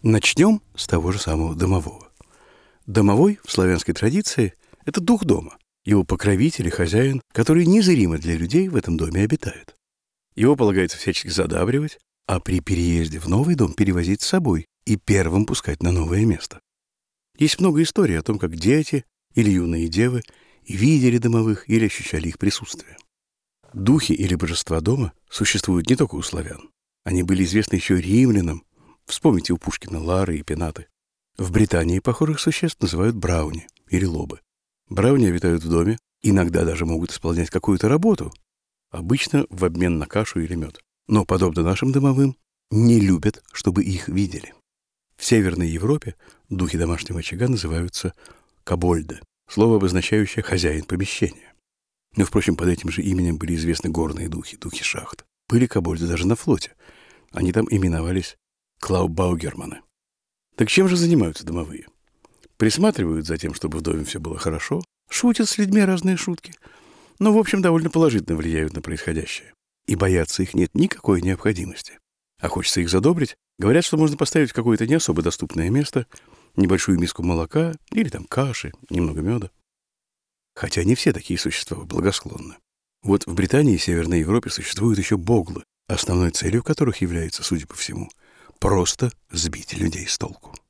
Начнем с того же самого домового. Домовой в славянской традиции – это дух дома, его покровитель и хозяин, который незримо для людей в этом доме обитает. Его полагается всячески задабривать, а при переезде в новый дом перевозить с собой и первым пускать на новое место. Есть много историй о том, как дети или юные девы видели домовых или ощущали их присутствие. Духи или божества дома существуют не только у славян. Они были известны еще римлянам. Вспомните у Пушкина Лары и Пенаты. В Британии похожих существ называют брауни или лобы. Брауни обитают в доме, иногда даже могут исполнять какую-то работу, обычно в обмен на кашу или мед. Но, подобно нашим домовым, не любят, чтобы их видели. В Северной Европе духи домашнего очага называются кобольды, слово, обозначающее «хозяин помещения». Но, впрочем, под этим же именем были известны горные духи, духи шахт. Были кобольды даже на флоте. Они там именовались клаубаугерманы. Так чем же занимаются домовые? Присматривают за тем, чтобы в доме все было хорошо, шутят с людьми разные шутки, но, в общем, довольно положительно влияют на происходящее. И бояться их нет никакой необходимости. А хочется их задобрить, говорят, что можно поставить в какое-то не особо доступное место небольшую миску молока или там каши, немного меда. Хотя не все такие существа благосклонны. Вот в Британии и Северной Европе существуют еще боглы, основной целью которых является, судя по всему, просто сбить людей с толку.